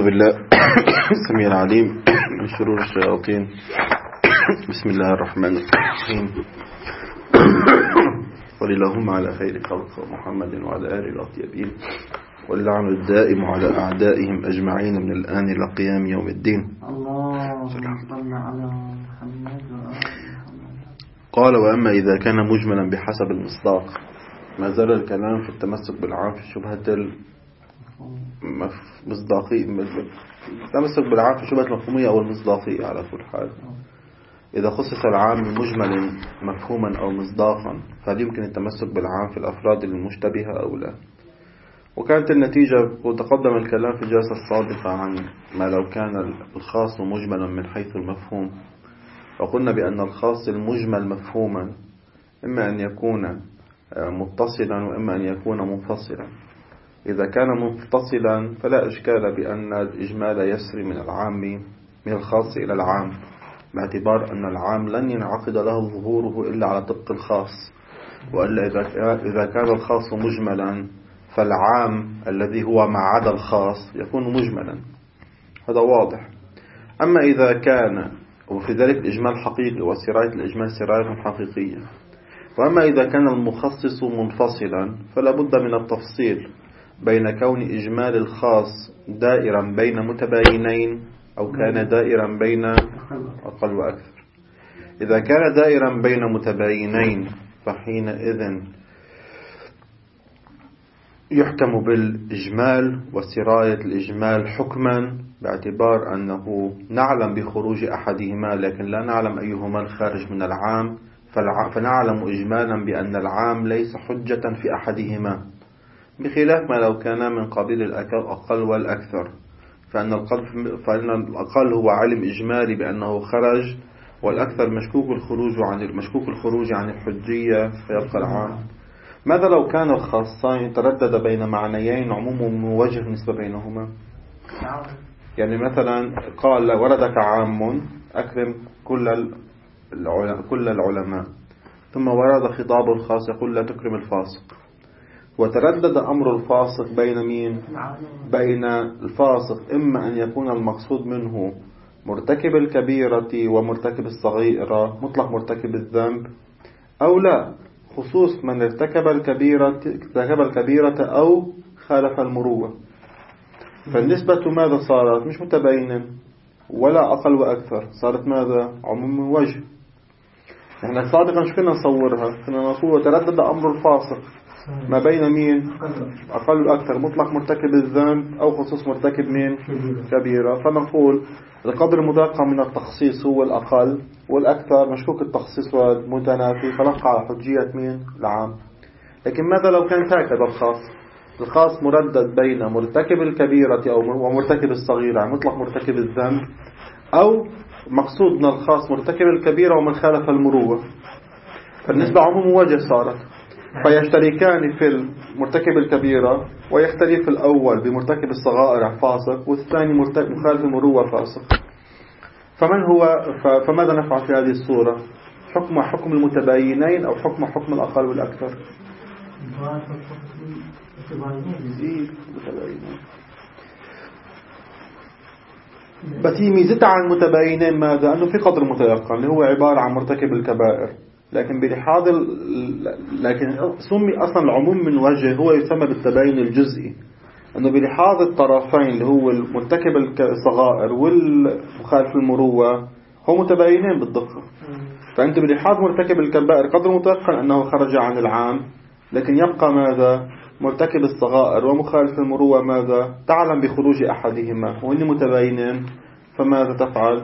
أعوذ بالله السميع العليم من شرور الشياطين. بسم الله الرحمن الرحيم. وللهم على خير خلق محمد وعلى آله الأطيبين، واللعن الدائم على أعدائهم أجمعين من الآن إلى قيام يوم الدين. اللهم صل على محمد. قال: وأما إذا كان مجملا بحسب المصداق. ما زال الكلام في التمسك بالعام في شبهة المصداقية، التمسك بالعام في شبهة المفهومية أو المصداقية. على كل حال، إذا خصص العام بمجمل مفهوما أو مصداقا، فهل يمكن التمسك بالعام في الأفراد المشتبهة أو لا؟ وكانت النتيجة، وتقدم الكلام في الجلسة السابقة عن ما لو كان الخاص مجملا من حيث المفهوم، وقلنا بأن الخاص المجمل مفهوما إما أن يكون متصلا وإما أن يكون منفصلا. إذا كان متصلا فلا إشكال بأن الإجمال يسري من الخاص إلى العام، باعتبار أن العام لن ينعقد له ظهوره إلا على طبق الخاص، وإلا إذا كان الخاص مجملا فالعام الذي هو ما عدا الخاص يكون مجملا. هذا واضح. أما إذا كان، وفي ذلك الإجمال حقيقي، وسراية الإجمال سراية حقيقية. وأما إذا كان المخصص منفصلا فلا بد من التفصيل بين كون إجمال الخاص دائرا بين متباينين أو كان دائرا بين أقل وأكثر. إذا كان دائرا بين متباينين فحينئذ يحكم بالإجمال وسراية الإجمال حكما، باعتبار أنه نعلم بخروج أحدهما لكن لا نعلم أيهما الخارج من العام، فنعلم إجمالا بأن العام ليس حجة في أحدهما، بخلاف ما لو كان من قبيل الأقل والأكثر، فإن الأقل هو علم إجمالي بأنه خرج، والأكثر مشكوك الخروج عن الحجية، فيبقى العام. ماذا لو كان الخاصين تردد بين معنيين عموم ووجه نسبة بينهما؟ يعني مثلا قال: وردك عام أكرم كل العلماء، ثم ورد خطاب الخاص يقول: لا تكرم الفاسق. وتردد أمر الفاسق بين مين؟ بين الفاسق إما أن يكون المقصود منه مرتكب الكبيرة ومرتكب الصغيرة، مطلق مرتكب الذنب، أو لا، خصوص من ارتكب الكبيرة أو خالف المروة. فالنسبة ماذا صارت؟ مش متباينة ولا أقل وأكثر، صارت ماذا؟ عموم وجه. احنا سابقا شو كنا نصورها؟ كنا نقول وتردد أمر الفاسق ما بين مين؟ أقل وأكثر، مطلق مرتكب الذنب أو خصوص مرتكب مين؟ كبيرة. فنقول القدر المتوقع من التخصيص هو الأقل، والأكثر مشكوك التخصيص والمتنافي، فنبقى على حجية مين؟ العام. لكن ماذا لو كان هكذا الخاص مردد بين مرتكب الكبيرة ومرتكب الصغيرة، يعني مطلق مرتكب الذنب، أو مقصود من الخاص مرتكب الكبيرة ومن خالف المروة، فالنسبة عموم وجه صارت، فيشتركان في مرتكب الكبيرة، ويختلف الأول بمرتكب الصغائر فاسق، والثاني مخالف المروة فاسق. فماذا نفعل في هذه الصورة؟ حكم المتباينين أو حكم الأقل والأكثر؟ بس هي ميزتها عن المتباينين ماذا؟ أنه في قدر متيقن اللي هو عبارة عن مرتكب الكبائر، لكن سمي أصلا العموم من وجه هو يسمى بالتباين الجزئي، أنه بلحاظ الطرفين اللي هو المرتكب الصغائر والمخالف المروة هم متباينين بالدقة. فأنت بلحاظ مرتكب الكبائر قدر متيقن أنه خرج عن العام، لكن يبقى ماذا؟ مرتكب الصغائر ومخالف المروة ماذا؟ تعلم بخروج أحدهما وإن متباينين، فماذا تفعل؟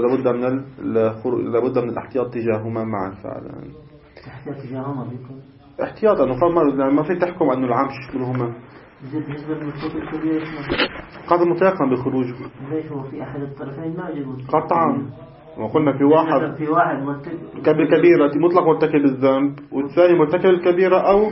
لابد من الاحتياط تجاههما معا فعلا. احتياط تجاههما بيكون احتياط أنه ما في تحكم أنه العام يشملهما. بالنسبة للمرتكب الكبير قدر متيقن بخروجه. ليش هو في أحد الطرفين ما يجب قطعا. وقلنا في واحد مرتكب الكبيرة مطلق مرتكب الذنب، والثاني مرتكب الكبيرة أو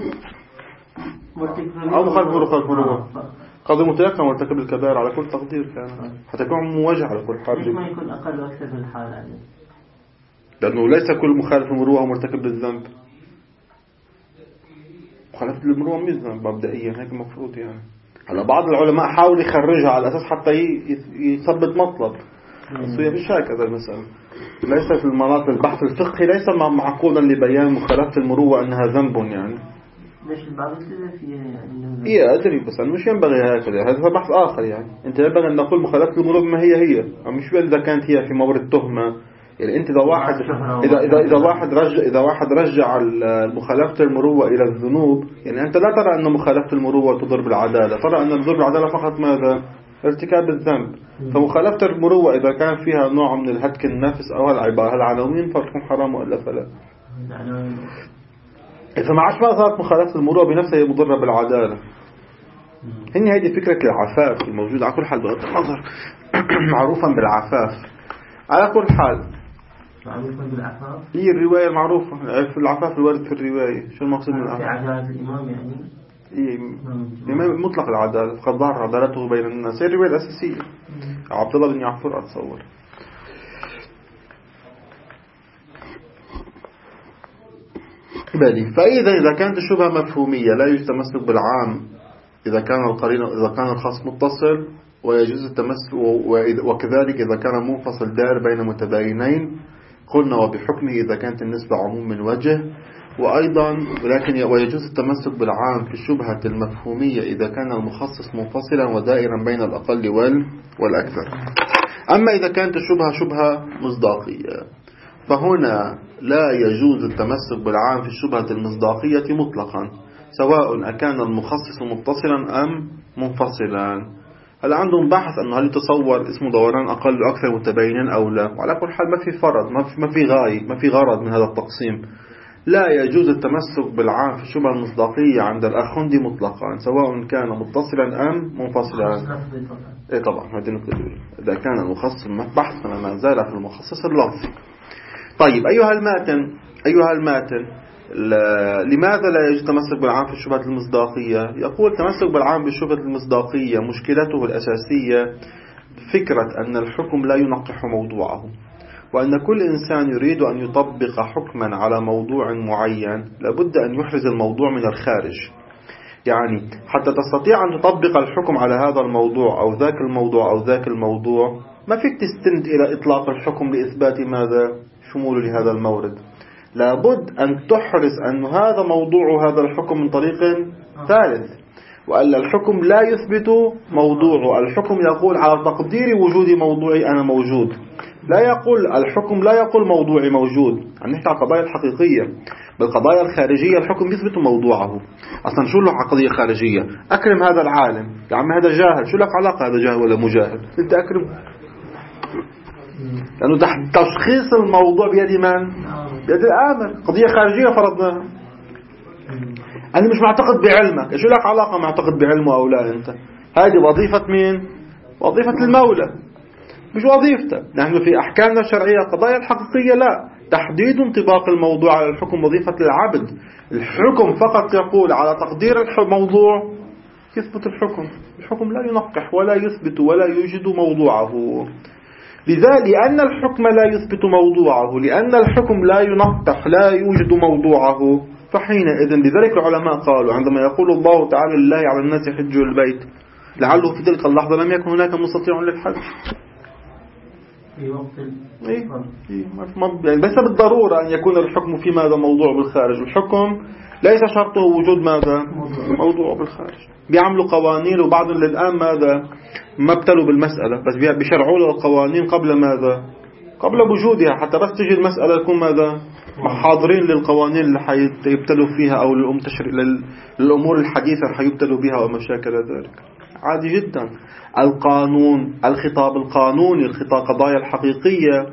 مخالف المروة. قدر متيقن مرتكب الكبائر على كل تقدير كان، حتى يكون موجه على كل حال. ليش ما يكون أقل وأكثر في الحال يعني؟ لأنه ليس كل مخالف المروءة مرتكب للذنب. مخالفة المروءة مش ذنب مبدئيا، هيك المفروض يعني. هلا بعض العلماء حاول يخرجها على أساس حتى يثبت مطلب، بس هي مش هكذا المسألة. ليس في المناطق البحث الفقهي ليس معقولا لبيان مخالفة المروءة أنها ذنب يعني. ليش البعض يستدل فيها يعني؟ إيه أدري، بس أنا مش ينبغي هكذا، هذا بحث آخر يعني. أنت ينبغي أن نقول مخالفة المروءة ما هي مش إذا كانت هي في مورد تهمة. يعني أنت إذا واحد رجع مخالفة المروءة إلى الذنوب، يعني أنت لا ترى أن مخالفة المروءة تضر بالعدالة، ترى أن تضر بالعدالة فقط ماذا؟ ارتكاب الذنب. فمخالفة المروءة إذا كان فيها نوع من الهتك النفس أو العناوين فتكون حرام وإلا فلا. إذا ما عادش بقى صارت مخالفة المروءة بنفسها هي مضرة بالعدالة. هذه فكرة العفاف الموجودة على كل حال بغض النظر معروفا بالعفاف على كل حال. معروفا بالعفاف هي الرواية المعروفة في العفاف الوارد في الرواية. شو المقصود من العفاف؟ عدالة الإمام يعني. إمام مطلق العدالة، قد ظهر عدالته بين الناس، هي الرواية الأساسية. عبد الله بن يعفر أتصور. فإذا كانت الشبهة مفهومية لا يجوز التمسك بالعام إذا كان الخاص متصل، ويجوز التمسك وكذلك إذا كان منفصل دائر بين متباينين قلنا، وبحكمه إذا كانت النسبة عموم من وجه. وأيضا ويجوز التمسك بالعام في الشبهة المفهومية إذا كان المخصص منفصلا ودائرا بين الأقل والأكثر. أما إذا كانت الشبهة شبهة مصداقية فهنا لا يجوز التمسك بالعام في الشبهة المصداقية مطلقا، سواء أكان المخصص متصلا أم منفصلا. هل عندهم بحث أنه هل يتصور اسم دوران أقل وأكثر متباينين أو لا؟ وعلى كل حال ما في فرض، ما في غاية، ما في غرض من هذا التقسيم. لا يجوز التمسك بالعام في الشبهة المصداقية عند الأخندي مطلقا، سواء كان متصلا أم منفصلا. إيه طبعا هذه نقطة. إذا كان المخصص بحث ما زال في المخصص اللفظي. طيب أيها الماتن لماذا لا يجوز التمسك بالعام في الشبهة المصداقية؟ يقول التمسك بالعام بالشبهة المصداقية مشكلته الأساسية فكرة أن الحكم لا ينقح موضوعه، وأن كل إنسان يريد أن يطبق حكما على موضوع معين لابد أن يحرز الموضوع من الخارج. يعني حتى تستطيع أن تطبق الحكم على هذا الموضوع أو ذاك الموضوع أو ذاك الموضوع ما فيك تستند إلى إطلاق الحكم لإثبات ماذا؟ شمول لهذا المورد. لابد أن تحرز أن هذا موضوع هذا الحكم من طريق ثالث، وأن الحكم لا يثبت موضوعه. الحكم يقول على تقدير وجود موضوعي أنا موجود، لا يقول الحكم لا يقول موضوعي موجود. نحكي على القضايا الحقيقية. بالقضايا الخارجية الحكم يثبت موضوعه. أصلا شو له قضية خارجية؟ أكرم هذا العالم، يا عم هذا جاهل، شو لك علاقة هذا جاهل ولا مجاهل؟ أنت أكرم، لأنه تشخيص الموضوع بيد من؟ بيد الآمر. قضية خارجية فرضناها. أنا مش معتقد بعلمك، شو لك علاقة معتقد بعلمه أو لا؟ أنت هذه وظيفة مين؟ وظيفة المولى، مش وظيفته. نحن في أحكامنا الشرعية القضايا الحقيقية لا، تحديد انطباق الموضوع على الحكم وظيفة العبد. الحكم فقط يقول على تقدير الموضوع يثبت الحكم لا ينقح ولا يثبت ولا يوجد موضوعه. لذلك لأن الحكم لا يثبت موضوعه، لأن الحكم لا ينقح لا يوجد موضوعه، فحينئذ لذلك العلماء قالوا عندما يقول الله تعالى لله على الناس حج البيت لعله في تلك اللحظة لم يكن هناك مستطيع للحج في وقت يعني ليس بالضرورة أن يكون الحكم في ماذا موضوع بالخارج. الحكم ليس شرطه وجود ماذا موضوع بالخارج. بيعملوا قوانين وبعض الآن ماذا ما ابتلوا بالمسألة، بس بيشرعوا له القوانين قبل ماذا قبل وجودها، حتى بس تجي المسألة يكون ماذا حاضرين للقوانين اللي حيبتلوا فيها أو للأمور الحديثة اللي حيبتلوا بها وما شاكل ذلك. عادي جدا. القانون الخطاب القانوني القضايا الحقيقية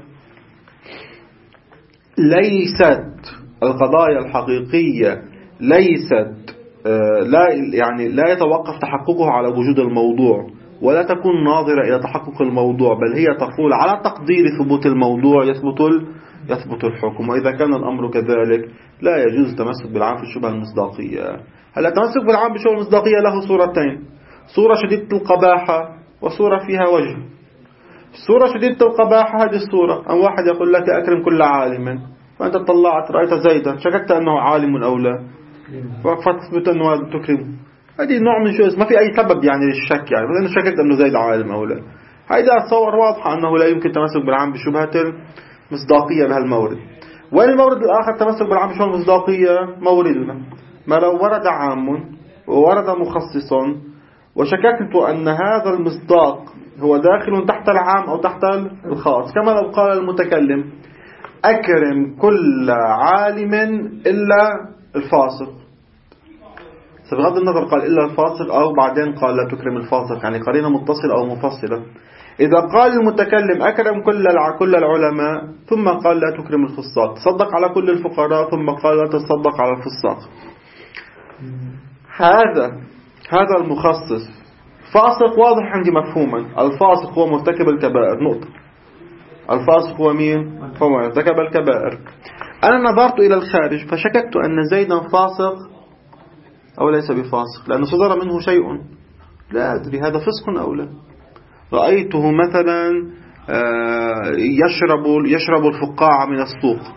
القضايا الحقيقية ليست لا يتوقف تحققها على وجود الموضوع، ولا تكون ناظرة إلى تحقق الموضوع، بل هي تقول على تقدير ثبوت الموضوع يثبت الحكم. وإذا كان الأمر كذلك لا يجوز التمسك بالعام في الشبهة المصداقية. هل التمسك بالعام بالشبهة المصداقية له صورتين: صورة شديدة القباحة وصورة فيها وجه. الصورة شديدة القباحة هذه الصورة أن واحد يقول لك أكرم كل عالم، فأنت طلعت رأيت زيدا شككت أنه عالم أو لا، فتثبت أنه تكرم. هذه نوع من شو ما في أي سبب يعني للشك، يعني مثلا شككت أنه زيد عالم أو لا. هيدا أتصور واضحة أنه لا يمكن تمسك بالعام بشبهة المصداقية بهالمورد. وين المورد الآخر تمسك بالعام بشبهة المصداقية؟ موردنا ما لو ورد عام وورد مخصص وشككت أن هذا المصداق هو داخل تحت العام أو تحت الخاص، كما لو قال المتكلم أكرم كل عالم إلا الفاسق، بغض النظر قال إلا الفاسق أو بعدين قال لا تكرم الفاسق، يعني قرينة متصلة أو منفصلة. إذا قال المتكلم أكرم كل العلماء ثم قال لا تكرم الفساق، تصدق على كل الفقراء ثم قال لا تصدق على الفساق، هذا المخصص فاسق واضح عندي مفهوما. الفاسق هو مرتكب الكبائر نقطة. الفاسق هو مين؟ هو مرتكب الكبائر. أنا نظرت إلى الخارج فشككت أن زيدا فاسق أو ليس بفاسق، لأنه صدر منه شيء لا أدري هذا فسق أو لا. رأيته مثلا يشرب الفقاعة من السوق.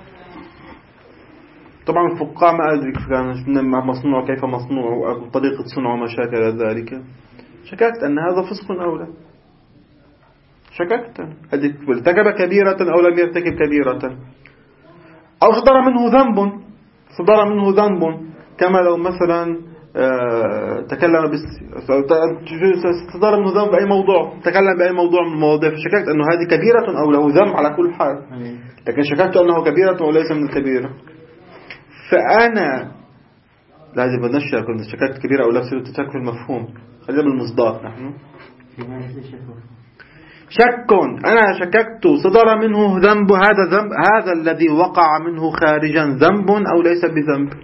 طبعا الفقاعة ما أدري كيف كان مصنوع، كيف مصنوع أو طريقة صنعه وما شابه ذلك. شككت أن هذا فسق أو لا. شككت ارتكب كبيرة أو لم يرتكب كبيرة، أو صدر منه ذنب كما لو مثلا تكلم صدر منه ذنب بأي موضوع، تكلم بأي موضوع من المواضيع، فشككت أنه هذه كبيرة أو له ذنب على كل حال، لكن شككت أنه كبيرة وليس من الكبيرة. فأنا لازم بنشأ كنت شككت كبيرة أو لا تشك في المفهوم، خلينا بالمصداق. نحن شك أنا شككت صدر منه ذنب، هذا الذي وقع منه خارجا ذنب أو ليس بذنب؟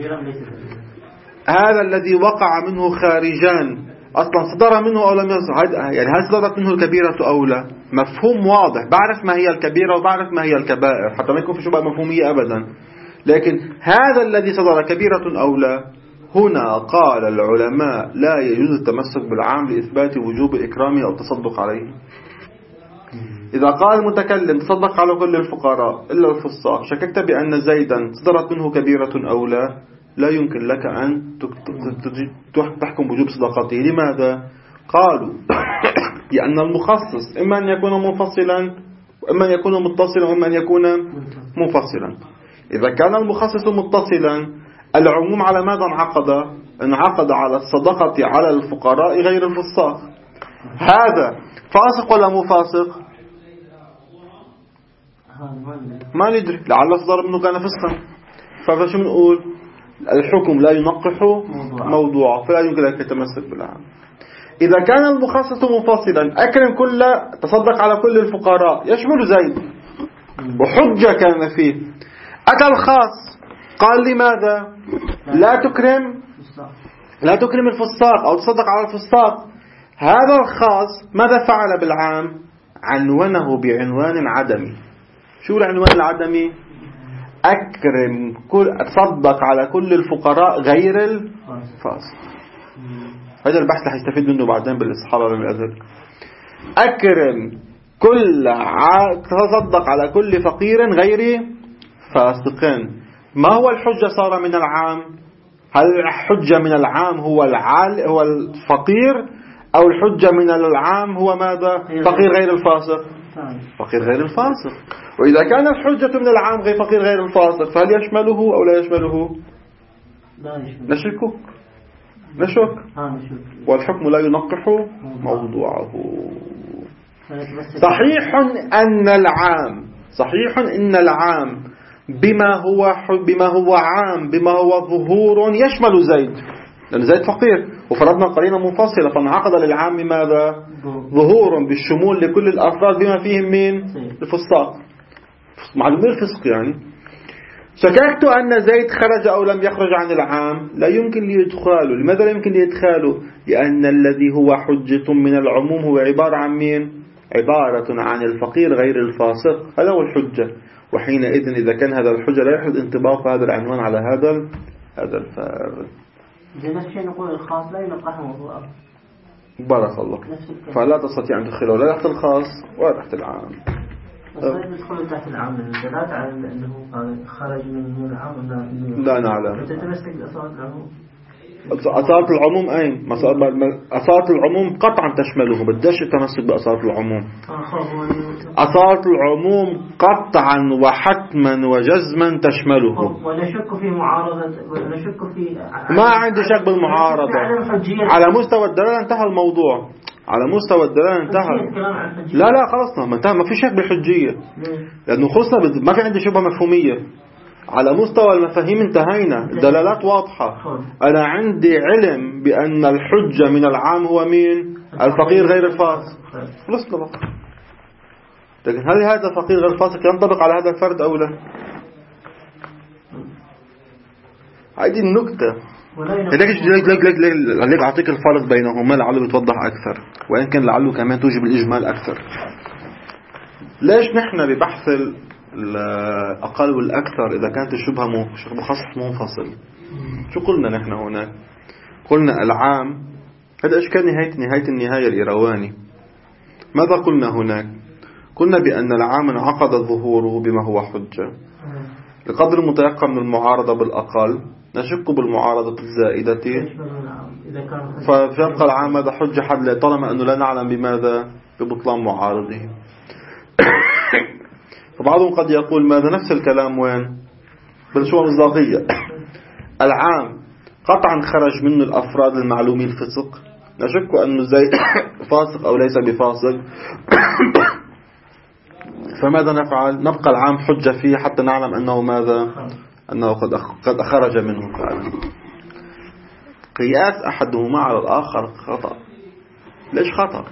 هذا الذي وقع منه خارجا أصلا صدر منه أو لم يصدر، يعني هل صدرت منه الكبيرة أو لا؟ مفهوم واضح، بعرف ما هي الكبيرة وبعرف ما هي الكبائر حتى ما يكون في شبهة مفهومية أبدا. لكن هذا الذي صدر كبيرة أو لا، هنا قال العلماء لا يجوز التمسك بالعام لإثبات وجوب إكرامه أو التصدق عليه. إذا قال المتكلم تصدق على كل الفقراء إلا الفساق، شككت بأن زيدا صدرت منه كبيرة أو لا يمكن لك أن تحكم بوجوب صدقته. لماذا؟ قالوا لأن المخصص إما أن يكون منفصلا وإما أن يكون متصلا وإما أن يكون منفصلا. إذا كان المخصص متصلا العموم على ماذا انعقد على الصدقة على الفقراء غير الفساق. هذا فاسق ولا مو فاسق؟ ما ندري، لعل صدر منه كان فسقا. فشو بنقول؟ الحكم لا ينقح موضوعه، فلا يمكن أن يتمسك بالعام. إذا كان المخصص منفصلا أكرم تصدق على كل الفقراء يشمل زيد وحجة كان فيه، أتى الخاص قال لماذا لا تكرم الفساق أو تصدق على الفساق. هذا الخاص ماذا فعل بالعام؟ عنونه بعنوان عدمي. شو العنوان العدمي؟ تصدق على كل الفقراء غير الفاسق. هذا البحث رح يستفيد منه بعدين بالإصحاب من الأذل. تصدق على كل فقير غير فاسقين. ما هو الحجة صار من العام؟ هل الحجة من العام هو الفقير أو الحجة من العام هو ماذا؟ فقير غير الفاسق. فقير غير الفاسق. وإذا كان الحجة من العام غير فقير غير الفاسق فهل يشمله أو لا يشمله؟ نشك. والحكم لا ينقح موضوعه. صحيح إن العام بما هو عام بما هو ظهور يشمل زيد، لأن زيد فقير وفرضنا قرينة منفصلة فانعقد للعام ماذا؟ ظهور بالشمول لكل الأفراد بما فيهم مين؟ الفساق، معلومين الفسق يعني. شككت أن زيد خرج أو لم يخرج عن العام، لا يمكن ليدخاله. لماذا لا يمكن ليدخاله؟ لأن الذي هو حجة من العموم هو عبارة عن مين؟ عبارة عن الفقير غير الفاسق، هذا هو الحجة. وحينئذ إذا كان هذا الحجة لا يحدث انطباق هذا العنوان على هذا الفارق. نفس الشيء نقول الخاص لا ينقح موضوعه. بارك الله. فلا تستطيع أن تدخله لا تحت الخاص ولا تحت العام. بس لا يدخل تحت العام الدلالة على أنه خرج من العام. لا نعلم. تتمسك بأصوات العموم. أصالة العموم أين؟ أصالة العموم قطعا تشمله، بدش التمسك بأصالة العموم. أصالة العموم قطعا وحتما وجزما تشمله. ونشك في معارضة، ونشك في ما عندي شك بالمعارضة. على مستوى الدلالة انتهى الموضوع. على مستوى الدلالة انتهى. لا خلصنا، ما انتهى، ما في شك بالحجية، لأنه خلصنا، ما في عندي شبهة مفهومية. على مستوى المفاهيم انتهينا، الدلالات واضحة. أنا عندي علم بأن الحجة من العام هو مين؟ الفقير غير الفاسق. خلصنا بقى. لكن هل هذا الفقير غير الفاسق ينطبق على هذا الفرد أو لا؟ هذه النكتة. ليك أعطيك الفرق بينهما لعله يتوضح أكثر، وإن كان لعله كمان توجب الإجمال أكثر. ليش نحن ببحث الأقل والأكثر إذا كانت الشبهة مخصص منفصل؟ شو قلنا نحن هناك؟ قلنا العام، هذا إيش كان نهاية النهاية الإيرواني. ماذا قلنا هناك؟ قلنا بأن العام انعقد ظهوره بما هو حجة لقدر المتيقن من المعارضة بالأقل، نشك بالمعارضة الزائدة، فيبقى العام هذا حجة حد طالما أنه لا نعلم بماذا؟ ببطلان معارضه. فبعضهم قد يقول ماذا نفس الكلام وين؟ بالشبهة المصداقية. العام قطعا خرج منه الأفراد المعلومين الفسق، نشك أنه زي فاسق أو ليس بفاسق، فماذا نفعل؟ نبقى العام حجة فيه حتى نعلم أنه ماذا؟ أنه قد خرج منه فعلا. قياس أحدهما على الآخر خطأ. ليش خطأ؟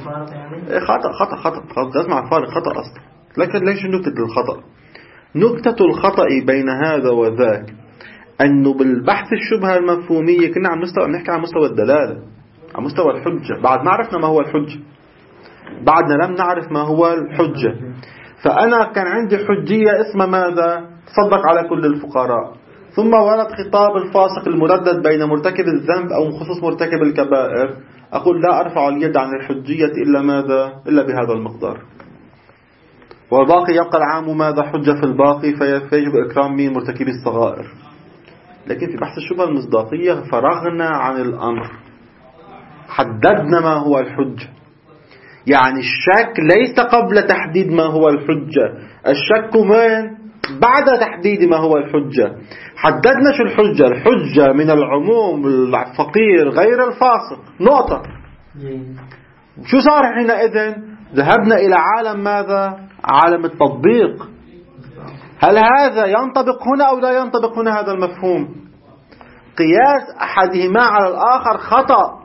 خطأ قياس مع الفارق خطأ أصلا. لكن ليش نكتة الخطأ؟ نكتة الخطأ بين هذا وذاك أنه بالبحث الشبهة المفهومية كنا نحكي عن مستوى الدلالة، عن مستوى الحجة. بعد ما عرفنا ما هو الحجة، بعدنا لم نعرف ما هو الحجة. فأنا كان عندي حجية اسمها ماذا؟ تصدق على كل الفقراء. ثم ورد خطاب الفاسق المردد بين مرتكب الذنب أو خصوص مرتكب الكبائر، أقول لا أرفع اليد عن الحجية إلا ماذا؟ إلا بهذا المقدار. والباقي يبقى العام ماذا؟ حجة في الباقي، فيجب إكرام مين؟ مرتكبي الصغائر. لكن في بحث الشبهة المصداقية فرغنا عن الأمر، حددنا ما هو الحجة. يعني الشك ليس قبل تحديد ما هو الحجة، الشك من بعد تحديد ما هو الحجة. حددنا شو الحجة؟ الحجة من العموم الفقير غير الفاسق، نقطة. شو صار حينئذ؟ ذهبنا إلى عالم ماذا؟ عالم التطبيق. هل هذا ينطبق هنا أو لا ينطبق هنا؟ هذا المفهوم. قياس أحدهما على الآخر خطأ.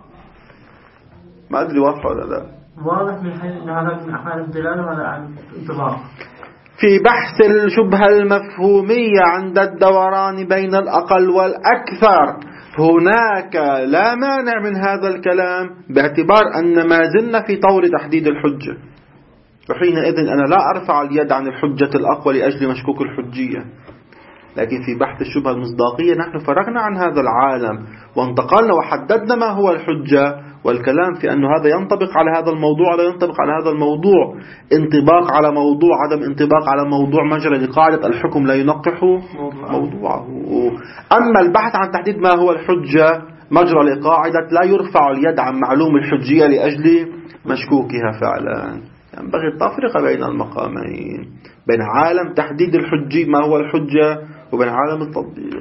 ما أدري واضح ولا لا؟ واضح من حيث أن هذا من أحوال الدلالة وهذا عن انطباق. في بحث الشبهة المفهومية عند الدوران بين الأقل والأكثر هناك لا مانع من هذا الكلام، باعتبار أن ما زلنا في طور تحديد الحجة، وحينئذ أنا لا أرفع اليد عن الحجة الأقوى لأجل مشكوك الحجية. لكن في بحث الشبهة المصداقية نحن فرغنا عن هذا العالم وانتقلنا وحددنا ما هو الحجة، والكلام في أن هذا ينطبق على هذا الموضوع لا ينطبق على هذا الموضوع، انطباق على موضوع، عدم انطباق على موضوع، مجرى لقاعدة الحكم لا ينقح موضوعه. أما البحث عن تحديد ما هو الحجة مجرى لقاعدة لا يرفع اليد عن معلوم الحجية لأجل مشكوكها فعلا. ينبغي التفرقة بين المقامين، بين عالم تحديد الحجي ما هو الحجة وبين عالم التطبيق.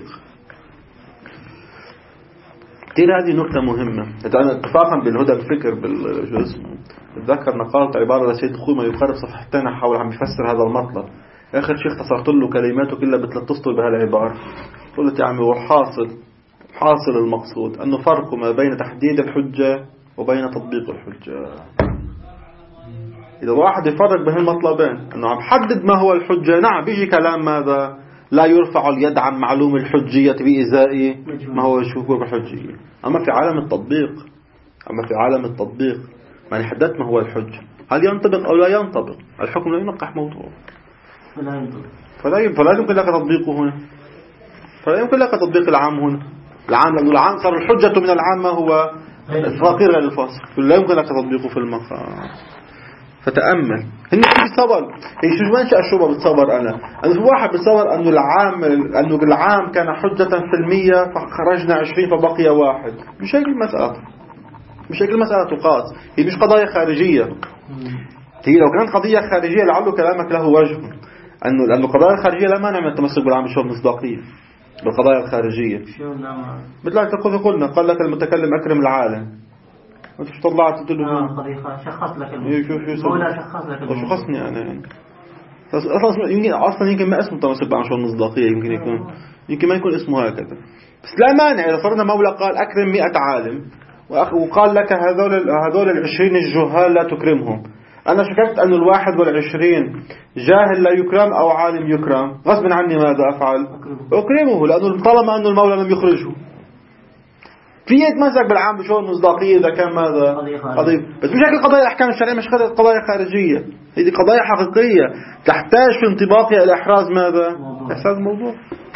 كثير هذه نقطة مهمة. اتفاقا بالهدى الفكر بالجزء اتذكر نقالت عبارة لسيد خوي ما يقارب صفحتين حول عم يفسر هذا المطلب. آخر شيء اختصرت له كلماته كلها ب3 أسطر بهالعبارة. قلت يا عمي حاصل المقصود أنه فرق ما بين تحديد الحجة وبين تطبيق الحجة. إذا واحد يفرق بين المطلبين أنه عم حدد ما هو الحجة، نعم بيجي كلام ماذا؟ لا يرفع اليد عن معلوم الحجية بإزاء ما هو شكوك الحجية. أما في عالم التطبيق يعني حددت ما هو الحجة، هل ينطبق أو لا ينطبق؟ الحكم لا ينقح موضوع، فلا يمكن لك تطبيقه هنا، فلا يمكن لك تطبيق العام هنا. لأنه العام صار الحجة من العام ما هو الفقير غير الفاسق، لا يمكن لك تطبيقه في المقام. فتأمل هن بيتصور هي شو منشأ الشبهة بتصور أنا في واحد بيتصور أنه العام كان حجة في 100 فخرجنا 20 فبقي 1. مش هيك المسألة، مش هيك المسألة تقاس. هي مش قضايا خارجية. هي لو كانت قضية خارجية لعله كلامك له وجه، لأنه القضايا الخارجية لا مانع من التمسك بالعام بشوف مصداقية بالقضايا الخارجية. مثل قلنا قال لك المتكلم أكرم العالم، انت شو طلعت تقول له شخص لك المولى شخص لك شخصني انا يعني اصلا يمكن ما اسمه تمسك بعشر المصداقيه، يمكن ما يكون اسمه هكذا. بس لا مانع اذا فرضنا مولى قال اكرم 100 عالم وقال لك هذول ال20 الجهال لا تكرمهم، انا شككت ان ال21 جاهل لا يكرم او عالم يكرم، غصب عني ماذا افعل؟ اكرمه، لانه طالما انه المولى لم يخرجه. في يتمسك بالعام بشؤون المصداقية إذا كان ماذا؟ قضية. بس مش هيك القضايا الأحكام الشرعية، مش قضايا خارجية، هذه قضايا حقيقية تحتاج في انطباقها إلى إحراز ماذا؟ إحراز الموضوع.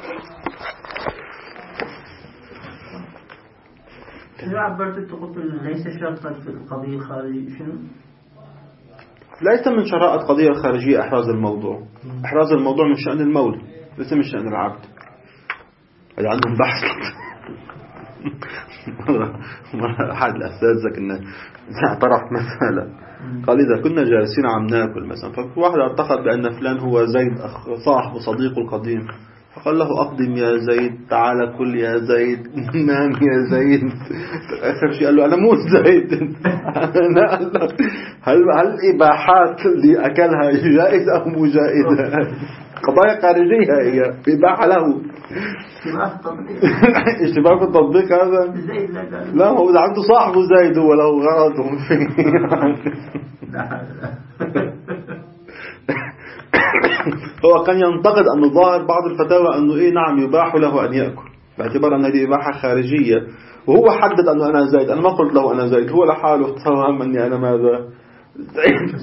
إذا عبرت قلت ليس شرطا في القضية الخارجية شنو؟ ليس من شرائط قضية الخارجية إحراز الموضوع. إحراز الموضوع من شأن المولى ليس من شأن العبد. هذا عندهم بحث. مرة أحد الأساتذة كنا طرح مسألة قال إذا كنا جالسين عم ناكل مثلا فواحد اعتقد بأن فلان هو زيد صاحب صديقه القديم، فقال له أقدم يا زيد، تعال كل يا زيد، نام يا زيد. آخر شيء قال له أنا مو زيد. هل الإباحات اللي أكلها جائزة أو مو جائزة؟ قضايا خارجية هي إباحة له. اشتباه في التطبيق هذا. لا هو إذا عنده صاحبه زيد هو له غرض فيه. هو كان ينتقد أنه ظاهر بعض الفتاوى أنه إيه نعم يباح له أن يأكل باعتبار أن هذه إباحة خارجية، وهو حدد أنه أنا زيد. أنا ما قلت له أنا زيد، هو لحاله تفهم أني أنا ماذا زيد.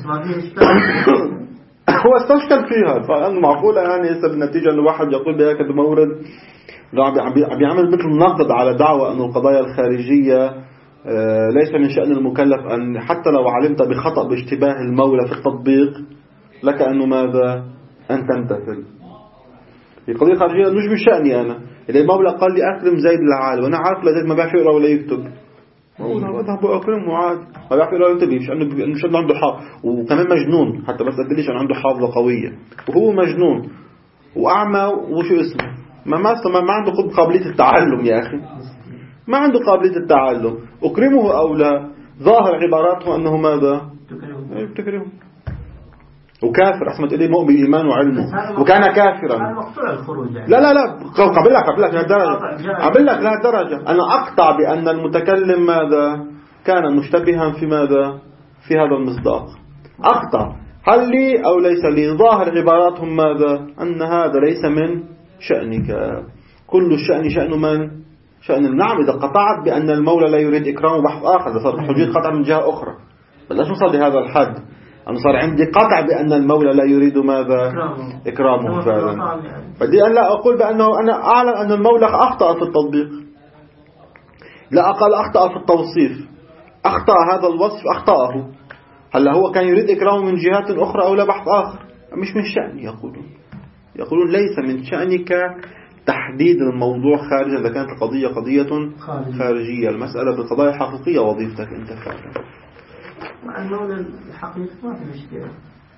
هو استشكل فيها، فأنه معقولة يعني يصل النتيجة أنه واحد يقول بهكذا مورد عم يعمل مثل نقد على دعوة أنه القضايا الخارجية ليس من شأن المكلف أن حتى لو علمت بخطأ باشتباه المولى في التطبيق لك أنه ماذا أن تمتثل. القضية الخارجية مش بشأني أنا. إذا المولى قال لي أكرم زيد العالم وأنا عارف لزيد ما بيعرف يقرأ ولا يكتب، أنا أذهب وأكرمه عادي، ما بيعرف يقرأ ولا يكتب، مش أنه عنده حافظ، وكمان مجنون حتى بس أدليش أنه عنده حافظة قوية وهو مجنون وأعمى وشو اسمه ما عنده قابلية التعلم يا أخي، ما عنده قابلية التعلم. أكرمه أو لا؟ ظاهر عباراته أنه ماذا؟ تكرمه وكافر. أحسن تقول لي مؤمن إيمان وعلمه وكان كافرا. لا قبل لك لهالدرجة أنا أقطع بأن المتكلم ماذا كان مشتبها في ماذا في هذا المصداق. أقطع هل لي أو ليس لي؟ ظاهر عباراتهم ماذا؟ أن هذا ليس من شأنك، كل الشأن شأن من؟ شأن. نعم إذا قطعت بأن المولى لا يريد إكرامه بحث آخر، إذا صار حجية قطع من جهة أخرى، بلاش نوصل لهذا الحد. أنا صار عندي قطع بأن المولى لا يريد ماذا؟ إكرامه فعلا. بدي أن لا أقول بأنه أنا أعلم أن المولى أخطأ في التطبيق، لا أقل أخطأ في التوصيف، أخطأ هذا الوصف أخطأه. هل هو كان يريد إكرامه من جهات أخرى أو لا بحث آخر؟ مش من شأني. يقولون ليس من شأنك تحديد الموضوع خارجا إذا كانت القضية قضية خارجية. المسألة بالقضايا الحقيقية وظيفتك أنت فعلا. مع المولى الحقيقي ما في مشكلة،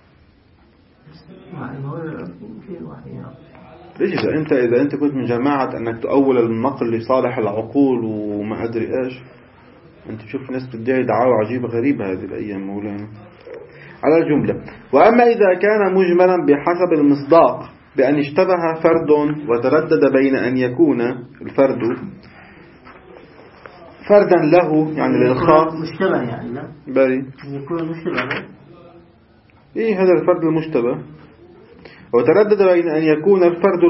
مع المولى في واحد. ليش إذا أنت كنت من جماعة أنك تؤول النقل لصالح العقول وما أدري إيش، أنت تشوف ناس تدعي دعاوى عجيبة غريبة هذه الأيام مولانا. على الجملة، وأما إذا كان مجملا بحسب المصداق بأن اشتبه فرد وتردد بين أن يكون الفرد فردا له يعني للخاص مشتبه يعني لا بري يكون مشتبه إيه هذا الفرد المشتبه، وتردد بين أن يكون الفرد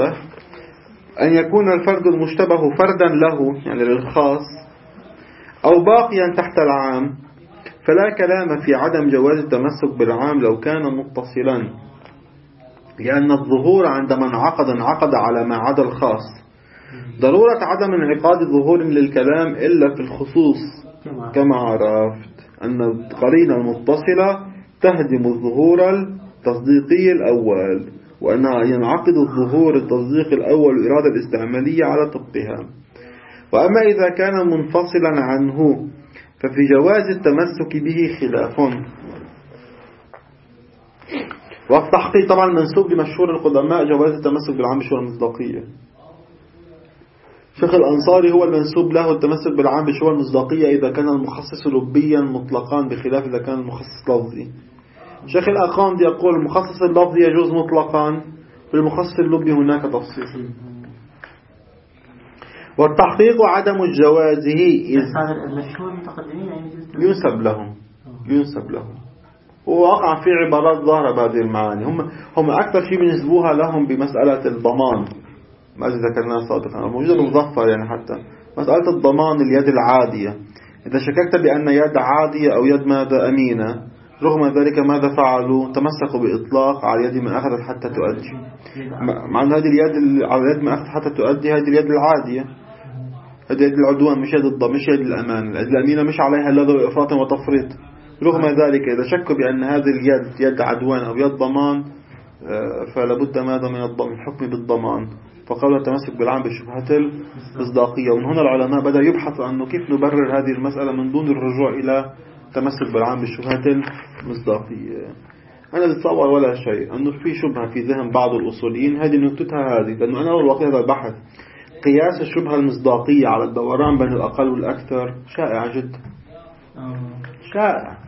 المشتبه فردا له يعني للخاص أو باقيا تحت العام، فلا كلام في عدم جواز التمسك بالعام لو كان متصلا، لأن الظهور عند من انعقد على ما عدا الخاص. ضرورة عدم انعقاد ظهور للكلام إلا في الخصوص كما عرفت أن القرينة المتصلة تهدم الظهور التصديقي الأول، وأنها ينعقد الظهور التصديقي الأول والإرادة الاستعمالية على طبقها. وأما إذا كان منفصلا عنه ففي جواز التمسك به خلاف. والتحقيق طبعا منسوب لمشهور القدماء جواز التمسك بالعام بشروط المصداقية. شيخ الأنصاري هو المنسوب له التمسك بالعام بشروط المصداقية إذا كان المخصص لبيا مطلقا بخلاف إذا كان المخصص لفظي. شيخ الأقاندي يقول المخصص اللفظي يجوز مطلقا، بالمخصص اللبي هناك تفصيل. والتحقيق عدم جوازه ينسب لهم ووقع في عبارات ظاهرة بهذه المعاني. هم أكثر شيء بينسبوها لهم بمسألة الضمان، ما ذكرناها سابقا موجودة بالمظفر، يعني حتى مسألة الضمان اليد العادية. إذا شككت بأن يد عادية أو يد ماذا أمينة، رغم ذلك ماذا فعلوا؟ تمسكوا بإطلاق على يد من أخذت حتى تؤدي، مع أن هذه اليد على يد من أخذت حتى تؤدي هذه اليد العادية، هذه يد العدوان مش يد الضمان، مش يد الأمان. اليد الأمينة مش عليها لغو إفراط وتفريط. رغم ذلك إذا شكوا بأن هذه اليد يد عدوان أو يد ضمان فلابد ماذا من الحكم بالضمان، فقالوا التمسك بالعام بالشبهة المصداقية. ومن هنا العلماء بدأوا يبحثوا أنه كيف نبرر هذه المسألة من دون الرجوع إلى التمسك بالعام بالشبهة المصداقية. أنا بتصور ولا شيء أنه في شبهة في ذهن بعض الأصوليين، هذه نكتتها هذه، لأنه أنا أول وقت هذا البحث قياس الشبهة المصداقية على الدوران بين الأقل والأكثر شائع جدا، شائع.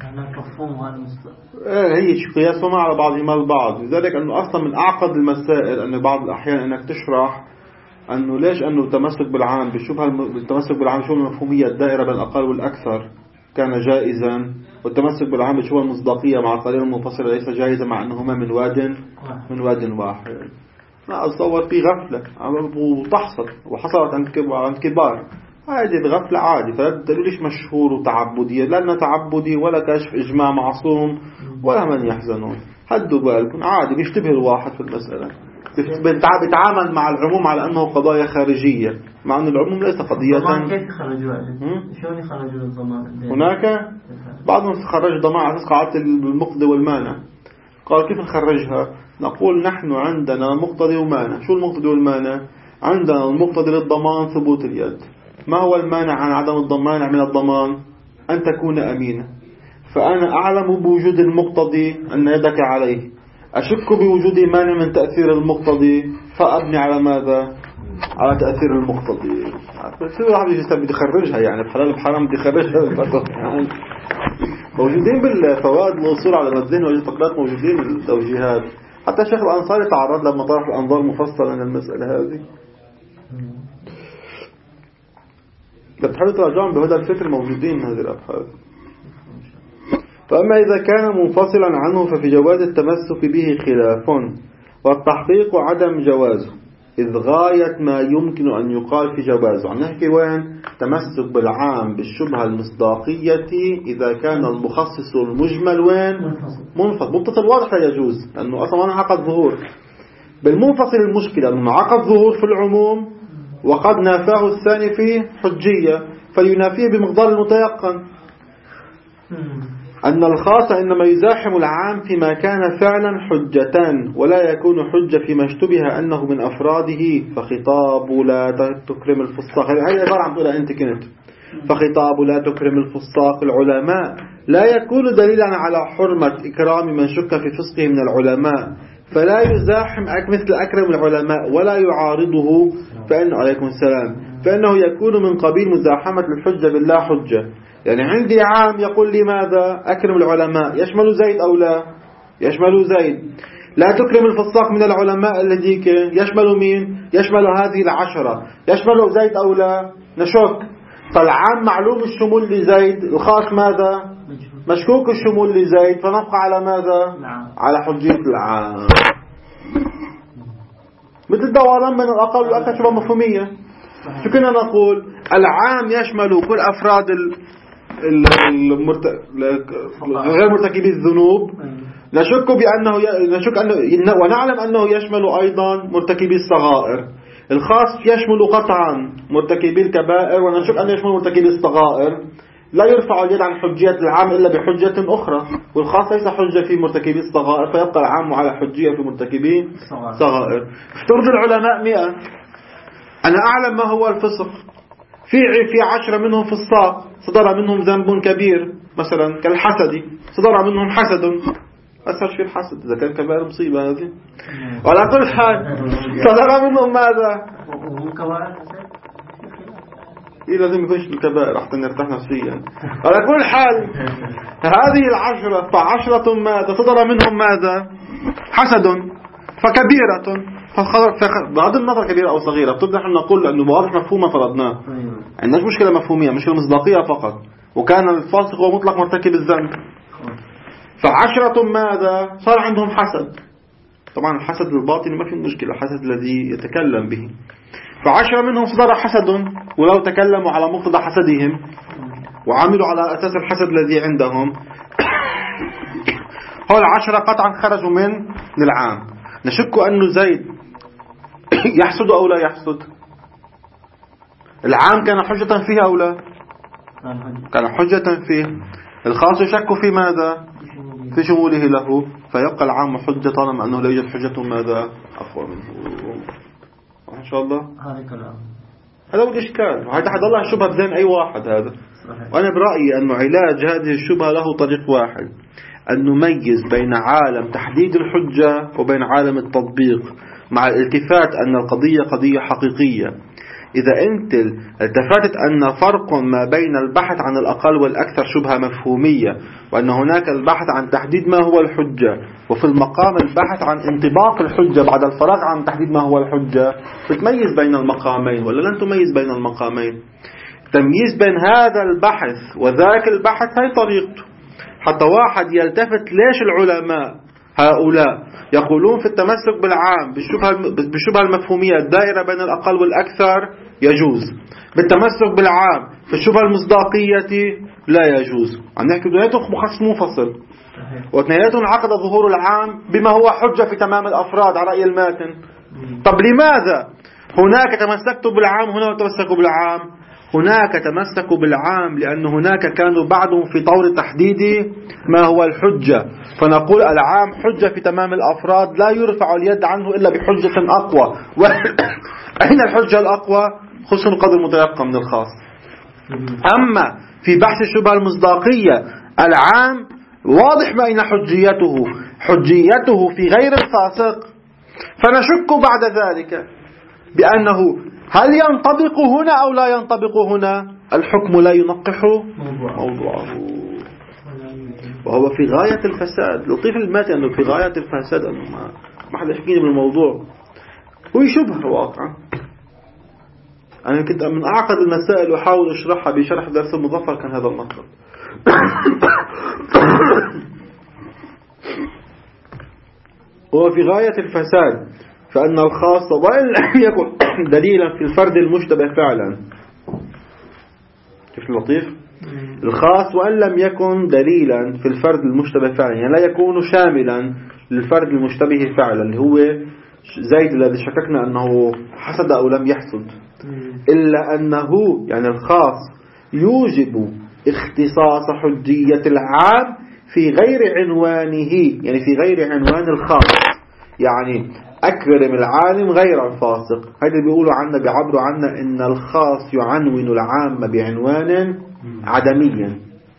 هي قياسهما على بعضهما البعض، لذلك أنه أصلا من أعقد المسائل أن بعض الأحيان أنك تشرح أنه ليش أنه التمسك بالعام بالشبهة التمسك بالعام بالشبهة المفهومية الدائرة بين الأقل والأكثر كان جائزا، والتمسك بالعام بالشبهة المصداقية مع القليل المنفصلة ليس جائزا، مع أنهما من واد واحد. لا أتصور في غفلة وتحصل وحصلت عند كبار، هذه الغفلة عادي. فلا تقوليش مشهور وتعبدية، لأنه تعبدي ولا كشف إجماع معصوم ولا من يحزنون. هدوا بالكم عادي، بيشتبه الواحد في المسألة، بيتعامل مع العموم على أنه قضايا خارجية، مع أن العموم ليس قضية. كيف خرجوا؟ شلون يخرجوا الضمان؟ هناك بعضهم خرج الضمان على أساس قاعدة المقتضي والمانع. قال كيف نخرجها؟ نقول نحن عندنا مقتضي ومانع. شو المقتضي والمانع؟ عندنا المقتضي للضمان ثبوت اليد. ما هو المانع عن عدم الضمان من الضمان؟ أن تكون أمينة. فأنا أعلم بوجود المقتضي أن يدك عليه، أشك بوجود مانع من تأثير المقتضي، فأبني على ماذا؟ على تأثير المقتضي. بس هو واحد بدي يخرجها، يعني بحلال بحرام بدي يخرجها يعني. موجودين بالفوائد الوصول على الذهن والفقرات، موجودين التوجيهات. حتى الشيخ الأنصاري تعرض لما طرح الأنظار مفصلا عن المسألة هذه. بتحاولوا تراجعون بهذا الفكر، موجودين هذه الأبحاث. فأما إذا كان منفصلا عنه ففي جواز التمسك به خلاف، والتحقيق عدم جوازه، إذ غاية ما يمكن أن يقال في جوازه. عم نحكي وين؟ تمسك بالعام بالشبهة المصداقية إذا كان المخصص المجمل وين؟ منفصل. متصل واضح لا يجوز، لأنه أصلا ما عقد ظهور. بالمنفصل المشكلة أنه عقد ظهور في العموم وقد نافاه الثاني في حجية، فلينافيه بمقدار المتيقن. أن الخاص إنما يزاحم العام فيما كان فعلا حجة، ولا يكون حجة فيما اشتبه أنه من أفراده، فخطاب لا تكرم الفساق. هذه عبارة عن تقولها أنت كنت. فخطاب لا تكرم الفساق العلماء لا يكون دليلا على حرمة إكرام من شك في فسقه من العلماء، فلا يزاحم مثل أكرم العلماء ولا يعارضه، فإن عليكم السلام، فإنه يكون من قبيل مزاحمة الحجة بالله حجة. يعني عندي عام يقول لي ماذا؟ أكرم العلماء، يشمل زيد أو لا؟ يشمل زيد. لا تكرم الفساق من العلماء الذي يشمل مين؟ يشمل هذه العشرة، يشمل زيد أو لا؟ نشك. فالعام معلوم الشمول لزيد، الخاص ماذا؟ مشكوك الشمول لزيد، فنبقى على ماذا؟ على حجية العام. مثل الدوران بين الأقل والأكثر شبه مفهومية. شو كنا نقول؟ العام يشمل كل أفراد غير مرتكبي الذنوب، نشك أنه ونعلم أنه يشمل أيضا مرتكبي الصغائر. الخاص يشمل قطعا مرتكبي الكبائر، ونشك أنه يشمل مرتكبي الصغائر. لا يرفع اليد عن حجية العام إلا بحجة أخرى، والخاص ليس حجة في مرتكبي الصغائر، فيبقى العام على حجية في مرتكبي صغائر. افترض العلماء 100، أنا أعلم ما هو الفسق، في 10 منهم في الساق صدر منهم ذنب كبير مثلا كالحسد، صدر منهم حسد، أسهل في الحسد إذا كان كبير مصيبة هذه. وعلى كل حال صدر منهم ماذا؟ إيه لازم يكونش بالكبائر حتى نرتاح نفسيا. على كل حال هذه 10 ف10 ماذا؟ صدر منهم ماذا؟ حسد، فكبيرة، بغض النظر كبيرة أو صغيرة بتبدأ نحن نقول أنه واضح مفهومة فرضناه، عندناش مشكلة مفهومية، مشكلة مصداقية فقط، وكان الفاسق هو مطلق مرتكب الذنب. ف10 ماذا؟ صار عندهم حسد، طبعا الحسد الباطن ما في مشكلة، الحسد الذي يتكلم به. ف10 منهم صدر حسد، ولو تكلموا على مقتضى حسدهم وعملوا على أساس الحسد الذي عندهم، هؤلاء 10 قطعا خرجوا من العام. نشك أنه زيد يحسد أو لا يحسد؟ العام كان حجة فيه أو لا؟ كان حجة فيه. الخاص يشك في ماذا؟ في شموله له، فيبقى العام حجة طالما أنه لا يوجد حجة ماذا؟ أقوى منه. إن شاء الله هذا هو الإشكال، وهذا حد الله الشبهة بذهن أي واحد هذا. وأنا برأيي أن علاج هذه الشبهة له طريق واحد، أن نميز بين عالم تحديد الحجة وبين عالم التطبيق، مع الالتفات أن القضية قضية حقيقية. إذا أنت التفتت أن فرق ما بين البحث عن الأقل والأكثر شبهة مفهومية، وأن هناك البحث عن تحديد ما هو الحجة، وفي المقام البحث عن انطباق الحجة بعد الفراغ عن تحديد ما هو الحجة، بتميز بين المقامين ولا لن تميز بين المقامين؟ تمييز بين هذا البحث وذاك البحث هي طريقته. حتى واحد يلتفت ليش العلماء هؤلاء يقولون في التمسك بالعام بالشبهة المفهومية الدائرة بين الأقل والأكثر يجوز، بالتمسك بالعام في الشبهة المصداقية لا يجوز. نحكي دنياتهم مخصص منفصل، واثنيناتهم عقد ظهور العام بما هو حجة في تمام الأفراد على رأي الماتن. طب لماذا هناك تمسكوا بالعام هنا وتمسكوا بالعام؟ هناك تمسكوا بالعام لأن هناك كانوا بعضهم في طور تحديد ما هو الحجة، فنقول العام حجة في تمام الأفراد لا يرفع اليد عنه إلا بحجة أقوى. أين الحجة الأقوى؟ خصوصا القدر المتيقن من الخاص. أما في بحث الشبهة المصداقية العام واضح ما أين حجيته في غير الفاسق، فنشك بعد ذلك بأنه هل ينطبق هنا أو لا ينطبق هنا. الحكم لا ينقح موضوعه، وهو في غاية الفساد. لطيف الماتي أنه في غاية الفساد، أنه ما حد يحكيني بالموضوع، هو شبه واقعا. أنا كنت من أعقد المسائل وحاول أشرحها بشرح درس المظفر كان هذا المطلب. هو في غاية الفساد، فأن الخاص وإن لم يكن دليلا في الفرد المشتبه فعلا. كيف اللطيف؟ الخاص وإن لم يكن دليلا في الفرد المشتبه فعلا، يعني لا يكون شاملا للفرد المشتبه فعلا اللي هو زيد الذي شككنا أنه حسد أو لم يحسد، إلا أنه يعني الخاص يوجب اختصاص حجية العام في غير عنوانه، يعني في غير عنوان الخاص. يعني أكرم العالم غير الفاسق، هذا بيقولوا عنا بيعبروا عنا إن الخاص يعنون العام بعنوان عدميا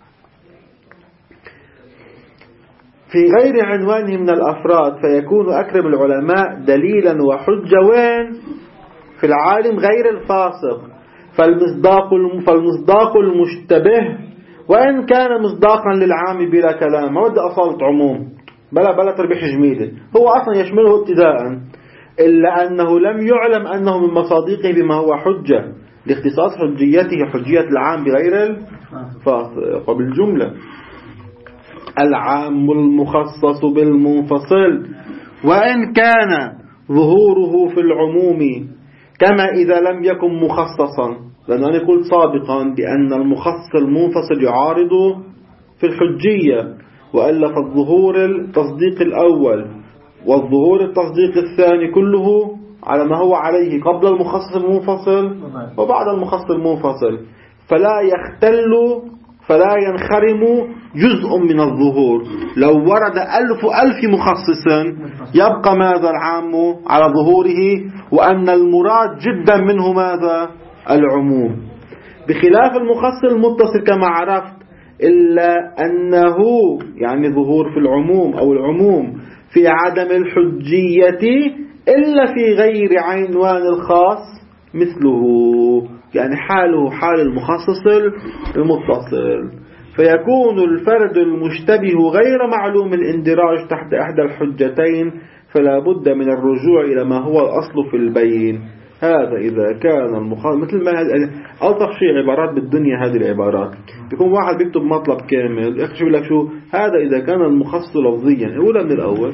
في غير عنوانه من الأفراد، فيكون أكرم العلماء دليلا وحجة وين؟ في العالم غير الفاسق. فالمصداق المشتبه وإن كان مصداقا للعام بلا كلام، ما بدي أصالة عموم بلا تربيح جميلة، هو أصلا يشمله ابتداء، إلا أنه لم يعلم أنه من مصادقه بما هو حجة لاختصاص حجية العام بغير الفاسق. وبالجملة العام المخصص بالمنفصل وإن كان ظهوره في العموم كما إذا لم يكن مخصصا، لأن أنا قلت سابقا بأن المخصص المنفصل يعارض في الحجية، وألا فالظهور التصديق الأول والظهور التصديق الثاني كله على ما هو عليه قبل المخصص المنفصل وبعد المخصص المنفصل، فلا فلا ينخرم جزء من الظهور. لو ورد 1000 مخصص يبقى ماذا العام على ظهوره، وأن المراد جدا منه ماذا العموم، بخلاف المخصص المتصل كما عرفت، إلا أنه يعني ظهور في العموم أو العموم في عدم الحجية إلا في غير عنوان الخاص مثله، يعني حاله حال المخصص المتصل، فيكون الفرد المشتبه غير معلوم الاندراج تحت إحدى الحجتين، فلا بد من الرجوع إلى ما هو الأصل في البين. هذا إذا كان المخصص مثل ما ألطف شيء عبارات بالدنيا، هذه العبارات بيكون واحد بيكتب مطلب كامل يكتب لك شو هذا إذا كان المخصص لفظيا أولا من الأول.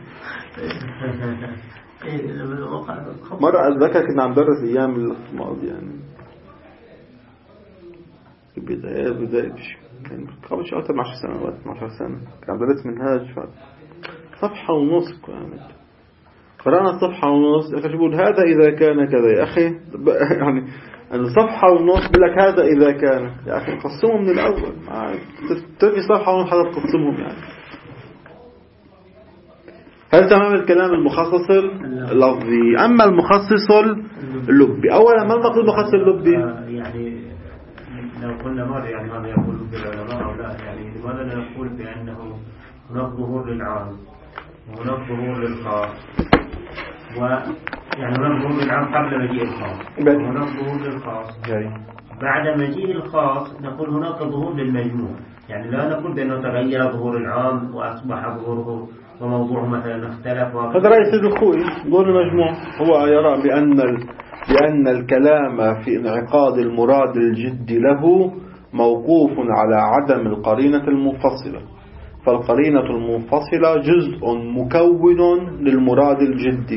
مرة أتذكر كنا عم درس أيام الماضي يعني بداية يعني قبل شيء أكثر من 10 سنوات 12 سنة كنا عم درس منهاج صفحة ونص قرأنا صفحة ونص. يا أخي شو بقول هذا إذا كان كذا يا أخي يعني صفحة ونص بقول لك هذا إذا كان يا أخي قسمهم من الأول تركي صفحة ونص حتى تقسمهم يعني. هل تمام الكلام المخصص اللفظي؟ أما المخصص اللبي، أولا ما المقصود المخصص اللبي؟ يعني لو قلنا مرة يعني ماذا يقول العلماء أو لا، يعني لماذا لا نقول بأنه هناك ظهور للعام وهناك ظهور للخاص، ويعني هناك ظهور للعام قبل مجيء الخاص وهناك ظهور للخاص بعد مجيء الخاص، نقول هناك ظهور للمجموع، يعني لا نقول بأنه تغير ظهور العام وأصبح ظهوره وموضوعه مثلا اختلف. هذا رأي سيد الخوي ظهور المجموع، هو يرى بأن الكلام في انعقاد المراد الجدي له موقوف على عدم القرينة المنفصلة، فالقرينة المنفصلة جزء مكون للمراد الجدي.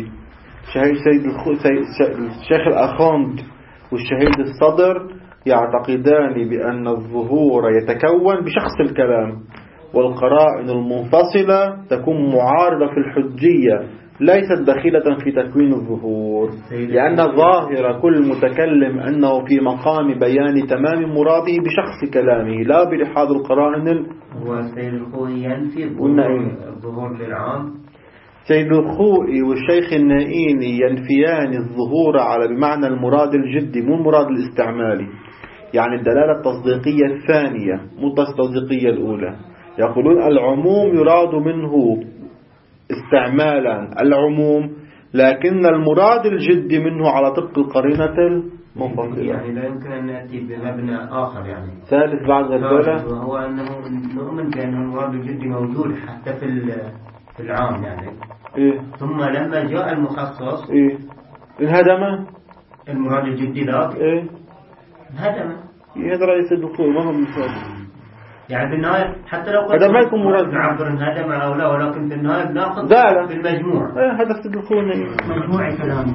الشيخ الأخوند والشهيد الصدر يعتقدان بأن الظهور يتكون بشخص الكلام، والقرائن المنفصلة تكون معارضة في الحجية ليست داخلة في تكوين الظهور، لأن ظاهر كل متكلم أنه في مقام بيان تمام مراده بشخص كلامه لا بلحاظ القرائن. هو سيد الخوئي ينفي الظهور للعام. سيد الخوئي والشيخ النائيني ينفيان الظهور على بمعنى المراد الجدي مو المراد الاستعمالي، يعني الدلالة التصديقية الثانية مو التصديقية الأولى. يقولون العموم يراد منه استعمالا العموم، لكن المراد الجدي منه على طبق القرينة المنفصلة. يعني لا يمكن أن نأتي بمبنى آخر يعني ثالث بعد الدولة، وهو أنه نؤمن بأن المراد الجدي موجود حتى في العام يعني إيه؟ ثم لما جاء المخصص إيه؟ انهدم المراد الجدي ذاك إيه؟ انهدم. هذا رئيس الدكتور ما هو مثال يعني في النهاية حتى لو هذا ما يكون مراد نعبر انهدم أو لا، ولكن في النهاية بناخذ بالمجموع. هذا الدكتور مجموع كلام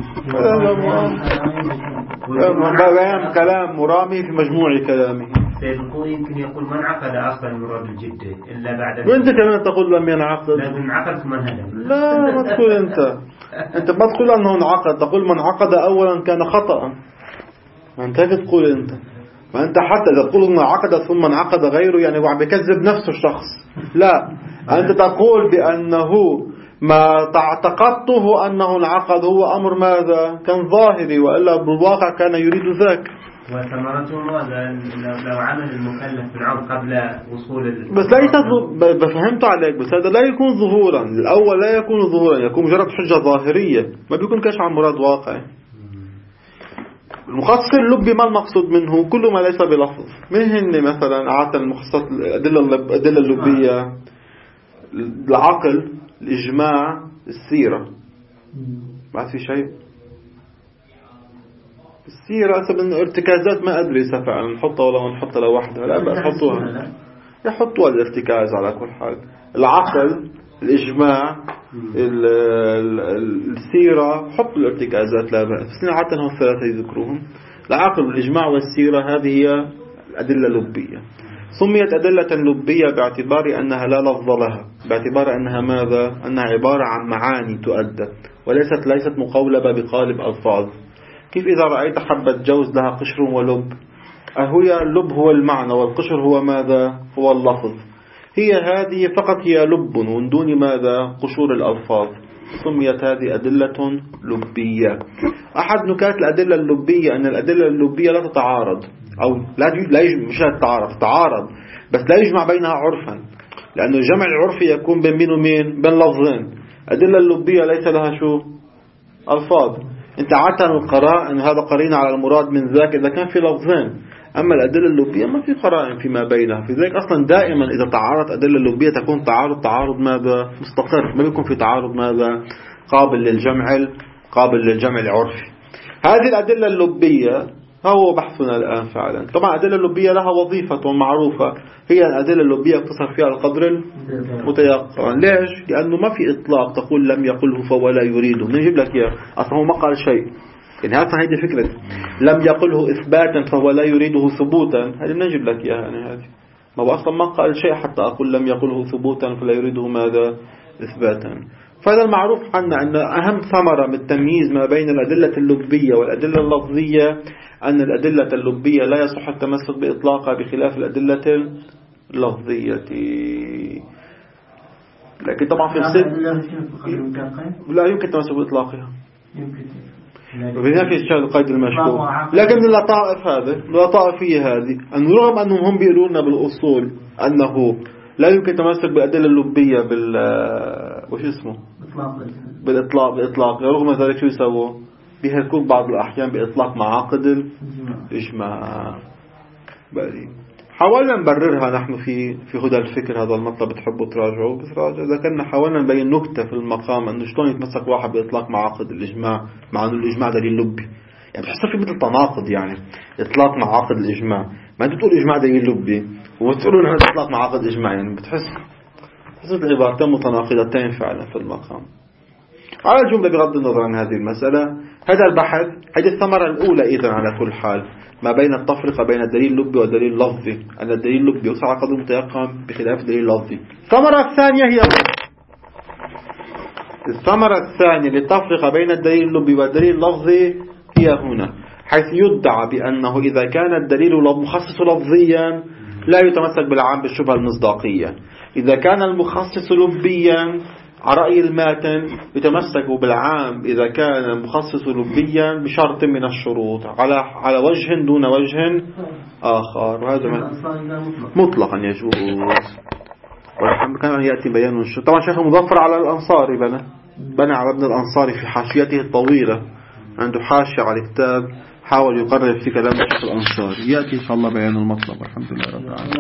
بيان كلام مرامي في مجموع كلامه. سيد الخوئي يمكن يقول ما انعقد أصلا المراد الجدي إلا بعد، وانت كمان تقول لم ينعقد. لازم انعقد ثم انهدم. لا ما تقول انت ما تقول انه انعقد، تقول من عقد اولا كان خطأ. انت تقول ما انت حتى اذا تقول انه عقد ثم انعقد غيره يعني هو عم بيكذب نفسه الشخص. لا انت تقول بانه ما اعتقدته انه انعقد هو امر ماذا كان ظاهري، والا بالواقع كان يريد ذاك. وثمرته ماذا لو عمل المكلف في العام قبل وصول بس لا فهمت عليك، بس هذا لا يكون ظهورا. الاول لا يكون ظهورا، يكون مجرد حجة ظاهرية ما بيكون كشف عن مراد واقعي. المخصص اللبي ما المقصود منه؟ كل ما ليس بلفظ. من هن مثلا أعطى المخصصات الأدلة اللبية؟ العقل، الإجماع، السيرة. بعد في شيء السيرة من ارتكازات ما أدري فعلا نحطها ولا ما نحطها لوحدها، لا بأس حطوها يحطوها الارتكاز على كل حال. العقل، الإجماع، السيرة حط الارتكازات لا بأس، بس حتى هم الثلاثة يذكروهم. العقل والإجماع والسيرة هذه هي الأدلة اللبية. سميت أدلة لبية باعتبار أنها لا لفظ لها، باعتبار أنها ماذا؟ أنها عبارة عن معاني تؤدى ليست مقولبة بقالب ألفاظ. كيف إذا رأيت حبة جوز لها قشر ولب هي اللب هو المعنى والقشر هو ماذا؟ هو اللفظ. هي هذه فقط هي لب ومن دون ماذا؟ قشور الألفاظ. سميت هذه أدلة لبية. أحد نكات الأدلة اللبية أن الأدلة اللبية لا تتعارض، أو لا يجمع، مش لا تتعارض بس لا يجمع بينها عرفا، لأنه الجمع العرفي يكون بين مين ومين؟ بين لفظين. الأدلة اللبية ليس لها شو؟ ألفاظ. انت عادة القرائن هذا قرين على المراد من ذاك إذا كان في لفظين، أما الأدلة اللبية ما في قرائن فيما بينها. في ذلك أصلا دائما إذا تعارض أدلة اللبية تكون تعارض ماذا؟ مستقر، ما بيكون في تعارض ماذا؟ قابل للجمع العرفي. هذه الأدلة اللبية هو بحثنا الآن فعلا. طبعا الأدلة اللبية لها وظيفة معروفة، هي الأدلة اللبية اقتصر فيها القدر المتيقن. ليش؟ لأنه ما في إطلاق تقول لم يقله فهو لا يريده. نجيب لك إياه، أصلا هو ما قال شيء. يعني هذه فكرة لم يقله إثباتا فهو لا يريده ثبوتا، هذه نجيب لك إياها. يعني هذه ما هو أصلا ما قال شيء حتى أقول لم يقله ثبوتا فلا يريده ماذا؟ إثباتا. فهذا المعروف عنا أن أهم ثمرة من التمييز ما بين الأدلة اللبية والأدلة اللفظية أن الأدلة اللبية لا يصح التمسك بإطلاقها بخلاف الأدلة اللفظية. لكن طبعا في لا يمكن التمسك بإطلاقها، وبهناك يشتغل القيد المشكور. لكن من اللطائفية هذه أن رغم أنهم هم بيقولون بالأصول أنه لا يمكن التمسك بالأدلة اللبية بالإطلاق، رغم ذلك شو يسووا؟ بيهلكون بعض الأحيان بإطلاق معاقد الإجماع. حاولنا نبررها نحن في هدى الفكر. هذا المطلب بتحبوا تراجعوا، بس ذكرنا حاولنا نبين نكتة في المقام أنه شلون يتمسك واحد بإطلاق معاقد الإجماع مع أنه الإجماع دليل لبي. يعني بتحس في مثل تناقض، يعني إطلاق معاقد الإجماع، ما أنت تقول إجماع دليل لبي وتقولون هذا إطلاق معاقد الإجماع، يعني بتحس العبارتين متناقضتين فعلا في المقام. على الجملة بغض النظر عن هذه المسألة، هذا البحث هذه الثمرة الأولى إذن على كل حال ما بين التفرقة بين الدليل اللبي والدليل اللفظي، أن الدليل اللبي يوصل على قدر متيقن بخلاف الدليل اللفظي. الثمرة الثانية للتفرقة بين الدليل اللبي والدليل اللفظي هي هنا، حيث يدعى بأنه إذا كان الدليل مخصص لفظيا لا يتمسك بالعام بالشبهة المصداقية، إذا كان المخصص لبيا على رأي الماتن يتمسك بالعام إذا كان المخصص لبيا بشرط من الشروط على وجه دون وجه آخر، وهذا مطلقا يجوز. والحمد كان يأتي بيان طبعا شيخ مظفر على الأنصاري بنى على ابن الأنصاري في حاشيته الطويلة، عنده حاشية على الكتاب حاول يقرر في كلام الشيخ الأنصاري. يأتي إن شاء الله بيان المطلب. الحمد لله رب العالمين.